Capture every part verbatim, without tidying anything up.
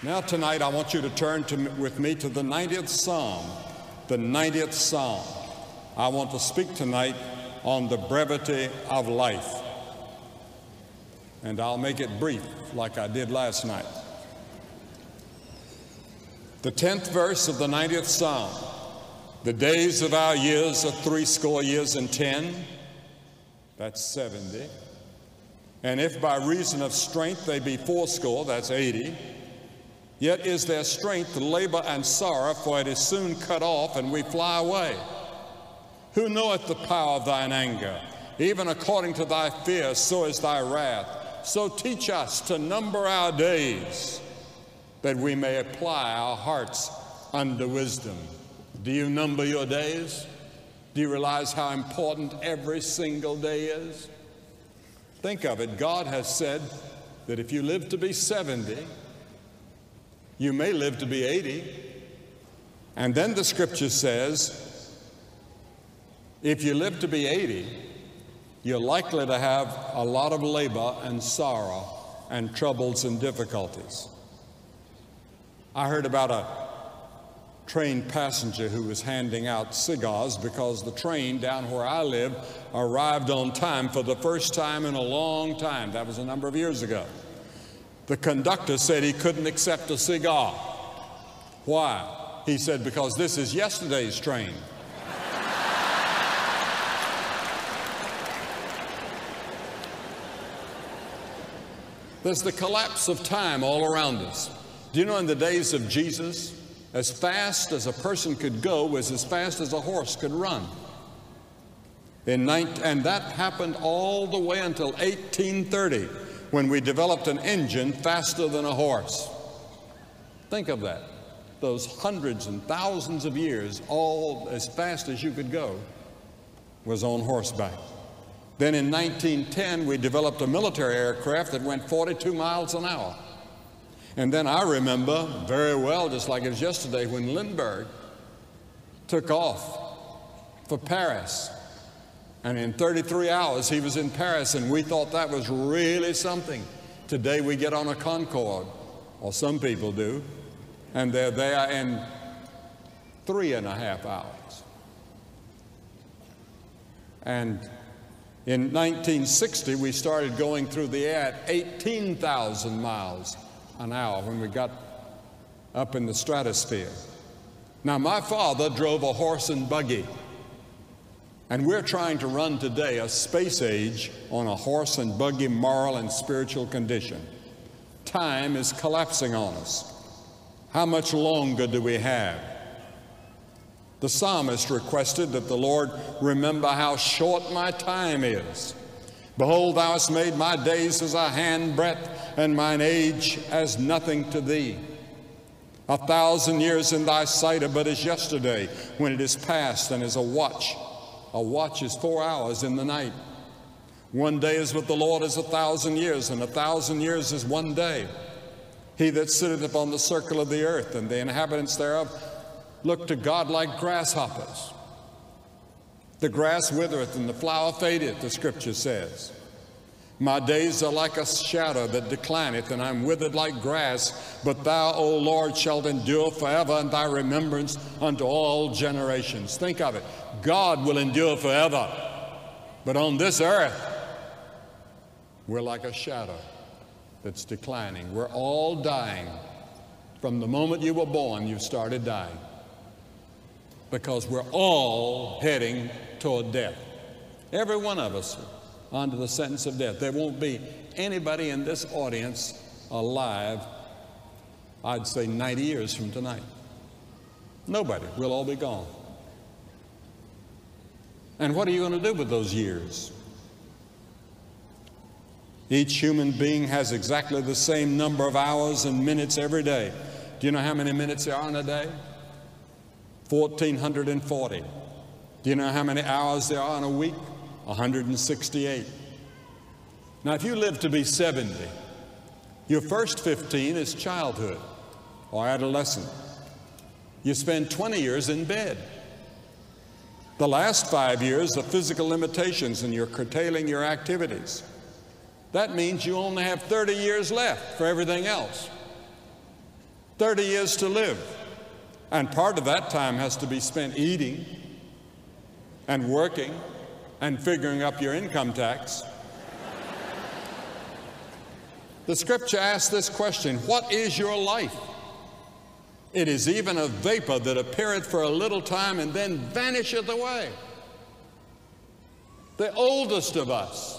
Now tonight I want you to turn to, with me to the ninetieth Psalm. The ninetieth Psalm. I want to speak tonight on the brevity of life. And I'll make it brief like I did last night. The tenth verse of the ninetieth Psalm. The days of our years are threescore years and ten. That's seventy. And if by reason of strength they be fourscore, that's eighty. Yet is their strength labor and sorrow, for it is soon cut off, and we fly away. Who knoweth the power of thine anger? Even according to thy fear, so is thy wrath. So teach us to number our days, that we may apply our hearts unto wisdom. Do you number your days? Do you realize how important every single day is? Think of it. God has said that if you live to be seventy, you may live to be eighty. And then the scripture says, if you live to be eighty, you're likely to have a lot of labor and sorrow and troubles and difficulties. I heard about a train passenger who was handing out cigars because the train down where I live arrived on time for the first time in a long time. That was a number of years ago. The conductor said he couldn't accept a cigar. Why? He said, because this is yesterday's train. There's the collapse of time all around us. Do you know in the days of Jesus, as fast as a person could go was as fast as a horse could run. In nineteen, and that happened all the way until eighteen thirty, when we developed an engine faster than a horse. Think of that. Those hundreds and thousands of years, all as fast as you could go, was on horseback. Then in nineteen ten, we developed a military aircraft that went forty-two miles an hour. And then I remember very well, just like it was yesterday, when Lindbergh took off for Paris. And in thirty-three hours, he was in Paris, and we thought that was really something. Today, we get on a Concorde, or some people do, and they're there in three and a half hours. And in nineteen sixty, we started going through the air at eighteen thousand miles an hour when we got up in the stratosphere. Now, my father drove a horse and buggy. And we're trying to run today a space age on a horse and buggy moral and spiritual condition. Time is collapsing on us. How much longer do we have? The psalmist requested that the Lord remember how short my time is. Behold, thou hast made my days as a handbreadth, and mine age as nothing to thee. A thousand years in thy sight are but as yesterday, when it is past and as a watch. A watch is four hours in the night. One day is with the Lord as a thousand years, and a thousand years is one day. He that sitteth upon the circle of the earth, and the inhabitants thereof, look to God like grasshoppers. The grass withereth and the flower fadeth, the scripture says. My days are like a shadow that declineth, and I'm withered like grass. But thou, O Lord, shalt endure forever, and thy remembrance unto all generations. Think of it. God will endure forever. But on this earth, we're like a shadow that's declining. We're all dying. From the moment you were born, you started dying. Because we're all heading toward death. Every one of us under the sentence of death. There won't be anybody in this audience alive, I'd say ninety years from tonight. Nobody. We'll all be gone. And what are you going to do with those years? Each human being has exactly the same number of hours and minutes every day. Do you know how many minutes there are in a day? one thousand four hundred forty. Do you know how many hours there are in a week? one hundred sixty-eight. Now, if you live to be seventy, your first fifteen is childhood or adolescent. You spend twenty years in bed. The last five years are physical limitations, and you're curtailing your activities. That means you only have thirty years left for everything else. thirty years to live. And part of that time has to be spent eating and working and figuring up your income tax. The scripture asks this question, what is your life? It is even a vapor that appeareth for a little time and then vanisheth away. The oldest of us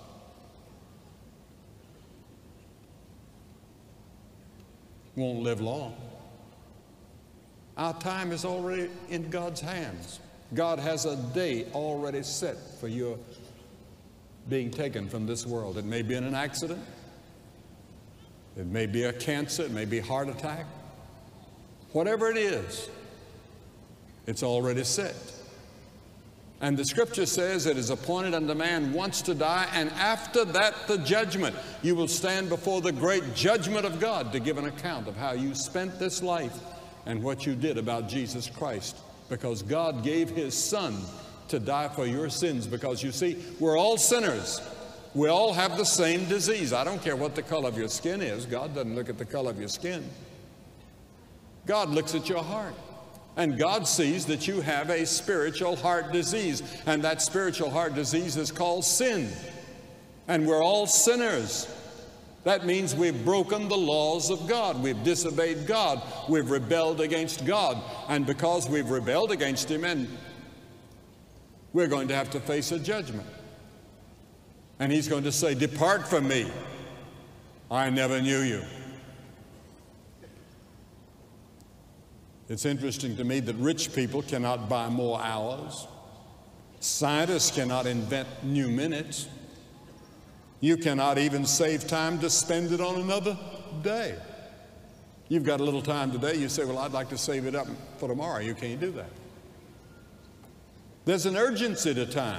won't live long. Our time is already in God's hands. God has a day already set for your being taken from this world. It may be in an accident. It may be a cancer. It may be a heart attack. Whatever it is, it's already set. And the scripture says it is appointed unto man once to die, and after that the judgment. You will stand before the great judgment of God to give an account of how you spent this life and what you did about Jesus Christ, because God gave his son to die for your sins. Because you see, we're all sinners. We all have the same disease. I don't care what the color of your skin is. God doesn't look at the color of your skin. God looks at your heart. And God sees that you have a spiritual heart disease. And that spiritual heart disease is called sin. And we're all sinners. That means we've broken the laws of God. We've disobeyed God. We've rebelled against God. And because we've rebelled against him, and we're going to have to face a judgment. And he's going to say, depart from me. I never knew you. It's interesting to me that rich people cannot buy more hours. Scientists cannot invent new minutes. You cannot even save time to spend it on another day. You've got a little time today. You say, well, I'd like to save it up for tomorrow. You can't do that. There's an urgency to time.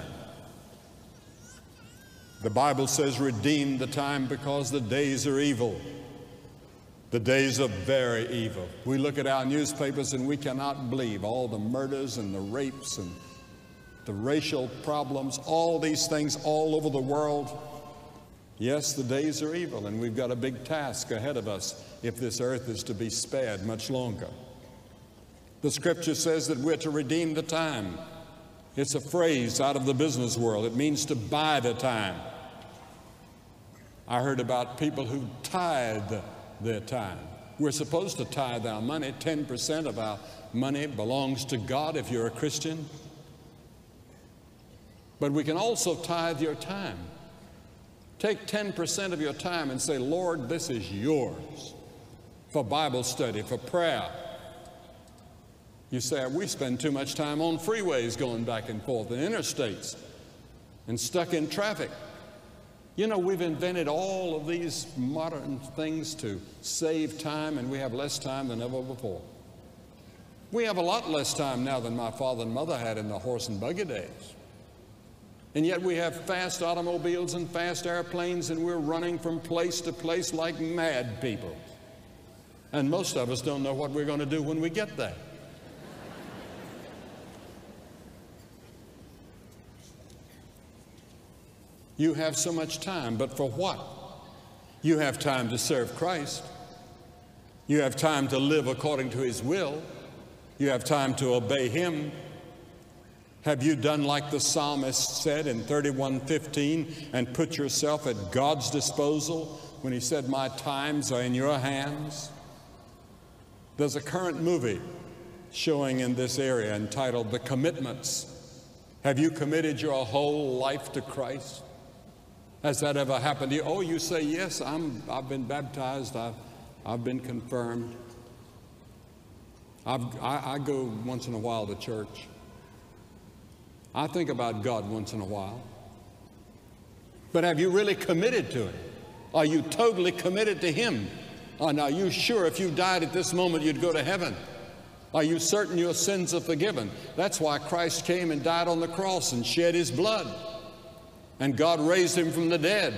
The Bible says, redeem the time because the days are evil. The days are very evil. We look at our newspapers and we cannot believe all the murders and the rapes and the racial problems, all these things all over the world. Yes, the days are evil, and we've got a big task ahead of us if this earth is to be spared much longer. The scripture says that we're to redeem the time. It's a phrase out of the business world. It means to buy the time. I heard about people who tithe their time. We're supposed to tithe our money. ten percent of our money belongs to God if you're a Christian. But we can also tithe your time. Take ten percent of your time and say, Lord, this is yours for Bible study, for prayer. You say, we spend too much time on freeways going back and forth and interstates and stuck in traffic. You know, we've invented all of these modern things to save time, and we have less time than ever before. We have a lot less time now than my father and mother had in the horse and buggy days. And yet we have fast automobiles and fast airplanes, and we're running from place to place like mad people. And most of us don't know what we're going to do when we get there. You have so much time, but for what? You have time to serve Christ. You have time to live according to his will. You have time to obey him. Have you done like the psalmist said in thirty-one fifteen and put yourself at God's disposal when he said, my times are in your hands? There's a current movie showing in this area entitled The Commitments. Have you committed your whole life to Christ? Has that ever happened to you? Oh, you say, yes, I'm, I've been baptized, I've, I've been confirmed. I've, I, I go once in a while to church. I think about God once in a while. But have you really committed to it? Are you totally committed to him? And are you sure if you died at this moment you'd go to heaven? Are you certain your sins are forgiven? That's why Christ came and died on the cross and shed his blood. And God raised him from the dead.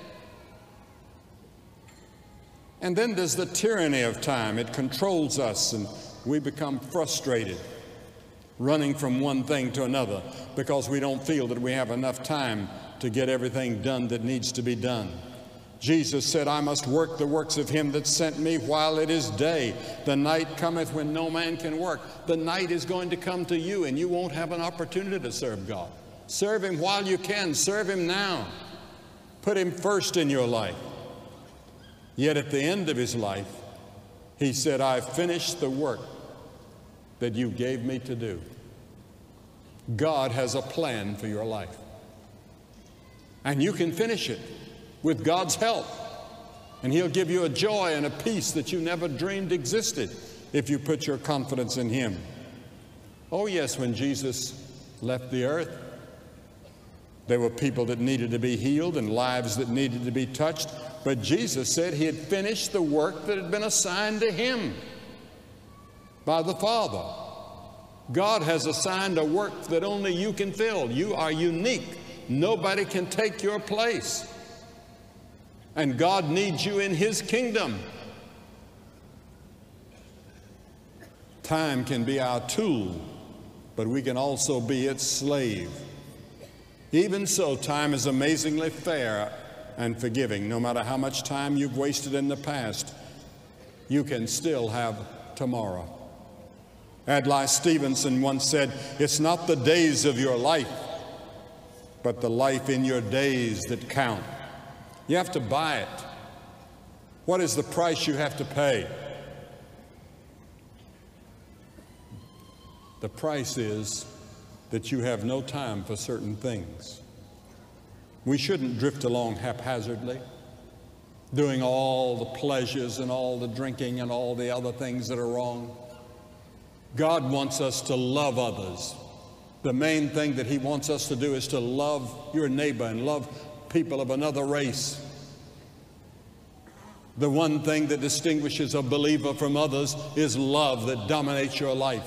And then there's the tyranny of time. It controls us, and we become frustrated, running from one thing to another because we don't feel that we have enough time to get everything done that needs to be done. Jesus said, I must work the works of him that sent me while it is day. The night cometh when no man can work. The night is going to come to you, and you won't have an opportunity to serve God. Serve him while you can. Serve him now. Put him first in your life. Yet at the end of his life, he said, I finished the work that you gave me to do. God has a plan for your life. And you can finish it with God's help. And he'll give you a joy and a peace that you never dreamed existed if you put your confidence in him. Oh yes, when Jesus left the earth, there were people that needed to be healed and lives that needed to be touched. But Jesus said he had finished the work that had been assigned to him by the Father. God has assigned a work that only you can fill. You are unique. Nobody can take your place. And God needs you in his kingdom. Time can be our tool, but we can also be its slave. Even so, time is amazingly fair and forgiving. No matter how much time you've wasted in the past, you can still have tomorrow. Adlai Stevenson once said, it's not the days of your life, but the life in your days that count. You have to buy it. What is the price you have to pay? The price is that you have no time for certain things. We shouldn't drift along haphazardly, doing all the pleasures and all the drinking and all the other things that are wrong. God wants us to love others. The main thing that he wants us to do is to love your neighbor and love people of another race. The one thing that distinguishes a believer from others is love that dominates your life.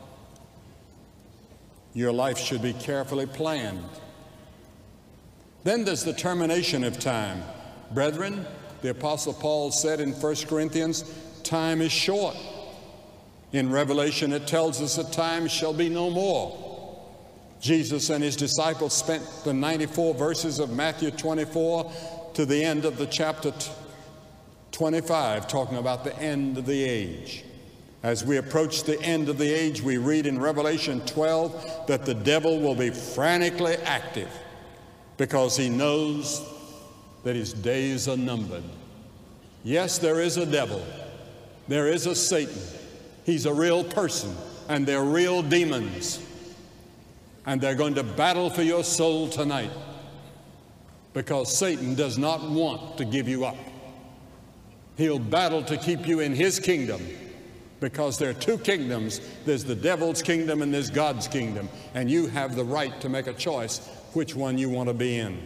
Your life should be carefully planned. Then there's the termination of time. Brethren, the Apostle Paul said in First Corinthians, time is short. In Revelation, it tells us that time shall be no more. Jesus and his disciples spent the ninety-four verses of Matthew twenty-four to the end of the chapter twenty-five, talking about the end of the age. As we approach the end of the age, we read in Revelation twelve that the devil will be frantically active because he knows that his days are numbered. Yes, there is a devil. There is a Satan. He's a real person, and they're real demons. And they're going to battle for your soul tonight because Satan does not want to give you up. He'll battle to keep you in his kingdom because there are two kingdoms. There's the devil's kingdom and there's God's kingdom. And you have the right to make a choice which one you want to be in.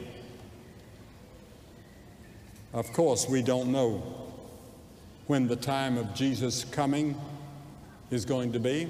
Of course, we don't know when the time of Jesus' coming is going to be.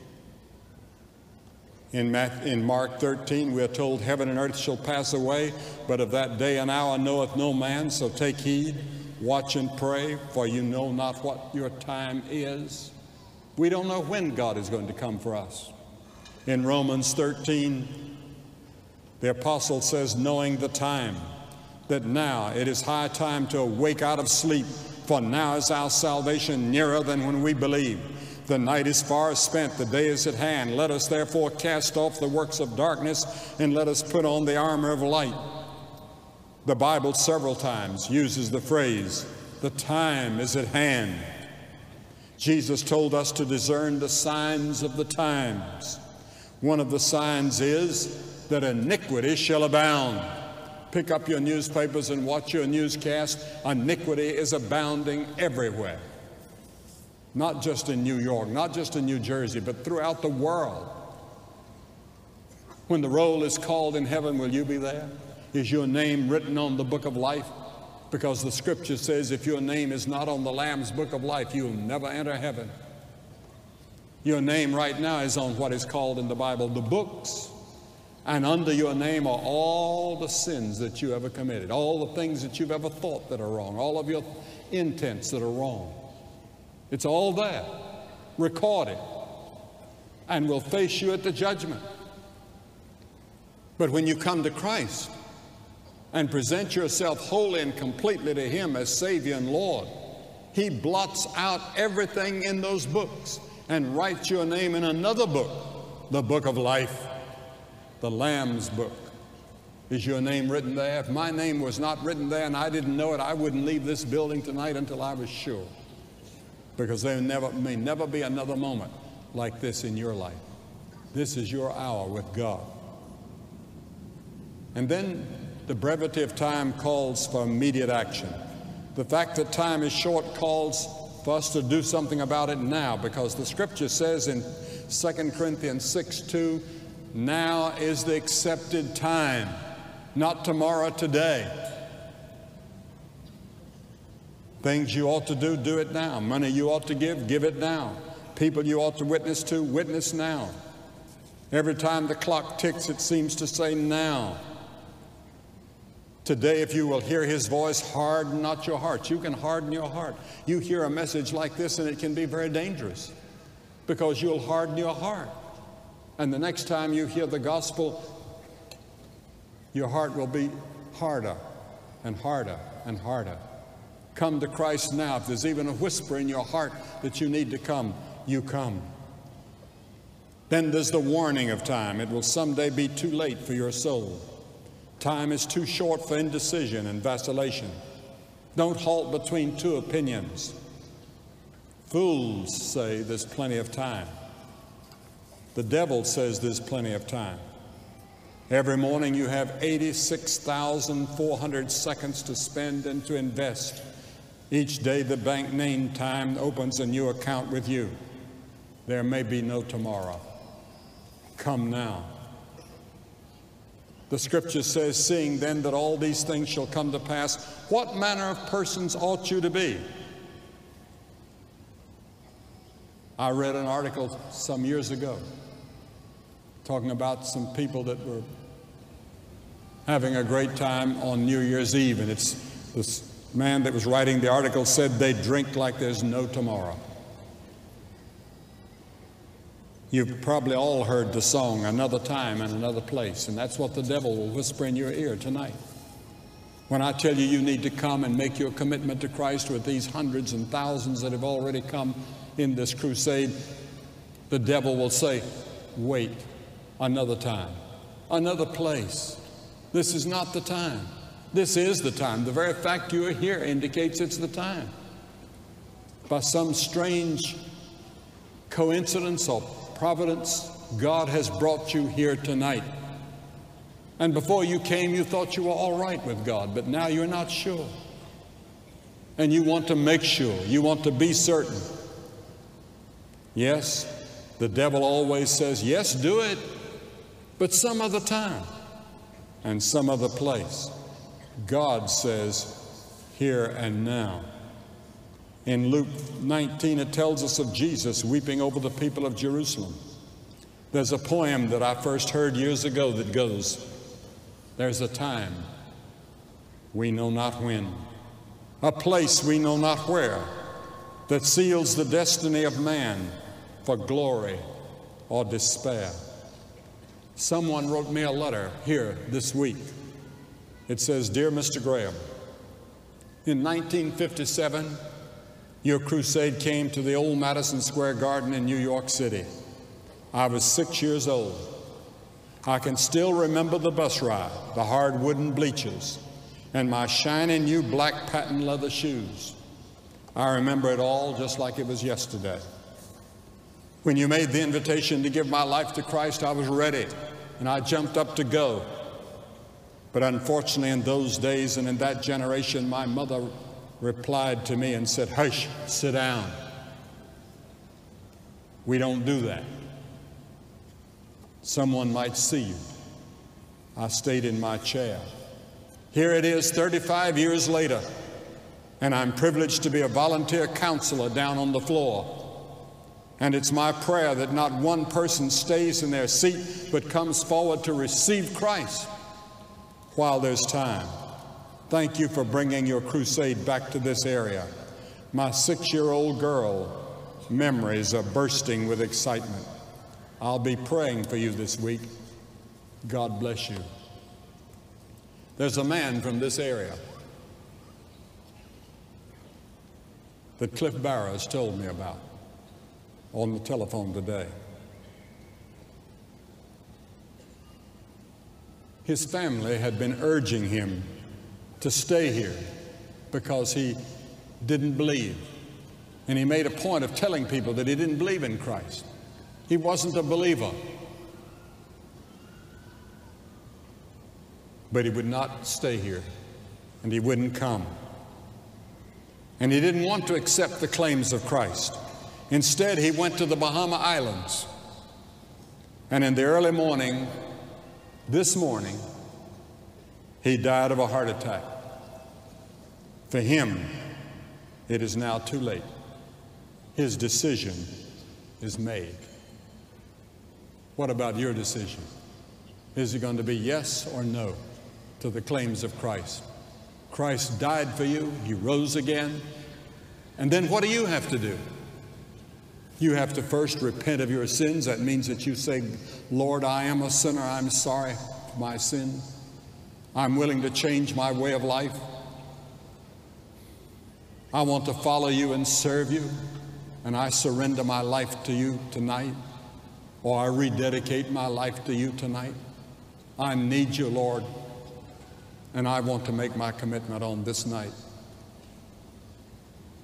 In, Matthew, in Mark thirteen, we are told, heaven and earth shall pass away, but of that day and hour knoweth no man. So take heed, watch and pray, for you know not what your time is. We don't know when God is going to come for us. In Romans thirteen, the apostle says, knowing the time, that now it is high time to awake out of sleep, for now is our salvation nearer than when we believed. The night is far spent, the day is at hand. Let us therefore cast off the works of darkness and let us put on the armor of light. The Bible several times uses the phrase, the time is at hand. Jesus told us to discern the signs of the times. One of the signs is that iniquity shall abound. Pick up your newspapers and watch your newscast. Iniquity is abounding everywhere. Not just in New York, not just in New Jersey, but throughout the world. When the roll is called in heaven, will you be there? Is your name written on the book of life? Because the scripture says if your name is not on the Lamb's book of life, you'll never enter heaven. Your name right now is on what is called in the Bible the books. And under your name are all the sins that you ever committed, all the things that you've ever thought that are wrong, all of your intents that are wrong. It's all there, recorded, and will face you at the judgment. But when you come to Christ and present yourself wholly and completely to Him as Savior and Lord, He blots out everything in those books and writes your name in another book, the book of life, the Lamb's book. Is your name written there? If my name was not written there and I didn't know it, I wouldn't leave this building tonight until I was sure. Because there never, may never be another moment like this in your life. This is your hour with God. And then the brevity of time calls for immediate action. The fact that time is short calls for us to do something about it now, because the Scripture says in Second Corinthians six two, now is the accepted time, not tomorrow, today. Things you ought to do, do it now. Money you ought to give, give it now. People you ought to witness to, witness now. Every time the clock ticks, it seems to say now. Today, if you will hear His voice, harden not your heart. You can harden your heart. You hear a message like this and it can be very dangerous because you'll harden your heart. And the next time you hear the gospel, your heart will be harder and harder and harder. Come to Christ now. If there's even a whisper in your heart that you need to come, you come. Then there's the warning of time. It will someday be too late for your soul. Time is too short for indecision and vacillation. Don't halt between two opinions. Fools say there's plenty of time. The devil says there's plenty of time. Every morning you have eighty-six thousand four hundred seconds to spend and to invest. Each day the bank name time opens a new account with you. There may be no tomorrow. Come now. The Scripture says, seeing then that all these things shall come to pass, what manner of persons ought you to be? I read an article some years ago talking about some people that were having a great time on New Year's Eve, and it's this man that was writing the article said they drink like there's no tomorrow. You've probably all heard the song, Another Time and Another Place, and that's what the devil will whisper in your ear tonight. When I tell you you need to come and make your commitment to Christ with these hundreds and thousands that have already come in this crusade, the devil will say, wait, another time, another place. This is not the time. This is the time. The very fact you are here indicates it's the time. By some strange coincidence or providence, God has brought you here tonight. And before you came, you thought you were all right with God, but now you're not sure. And you want to make sure. You want to be certain. Yes, the devil always says, yes, do it, but some other time and some other place. God says, here and now. In Luke nineteen, it tells us of Jesus weeping over the people of Jerusalem. There's a poem that I first heard years ago that goes, there's a time we know not when, a place we know not where, that seals the destiny of man for glory or despair. Someone wrote me a letter here this week. It says, Dear Mister Graham, in nineteen fifty-seven, your crusade came to the old Madison Square Garden in New York City. I was six years old. I can still remember the bus ride, the hard wooden bleachers, and my shiny new black patent leather shoes. I remember it all just like it was yesterday. When you made the invitation to give my life to Christ, I was ready, and I jumped up to go. But unfortunately, in those days and in that generation, my mother replied to me and said, hush, sit down. We don't do that. Someone might see you. I stayed in my chair. Here it is thirty-five years later, and I'm privileged to be a volunteer counselor down on the floor. And it's my prayer that not one person stays in their seat but comes forward to receive Christ while there's time. Thank you for bringing your crusade back to this area. My six-year-old girl memories are bursting with excitement. I'll be praying for you this week. God bless you. There's a man from this area that Cliff Barrows told me about on the telephone today. His family had been urging him to stay here because he didn't believe. And he made a point of telling people that he didn't believe in Christ. He wasn't a believer. But he would not stay here, and he wouldn't come. And he didn't want to accept the claims of Christ. Instead, he went to the Bahama Islands. And in the early morning, this morning, he died of a heart attack. For him, it is now too late. His decision is made. What about your decision? Is it going to be yes or no to the claims of Christ? Christ died for you, he rose again, and then what do you have to do? You have to first repent of your sins. That means that you say, Lord, I am a sinner. I'm sorry for my sins. I'm willing to change my way of life. I want to follow you and serve you, and I surrender my life to you tonight, or I rededicate my life to you tonight. I need you, Lord, and I want to make my commitment on this night.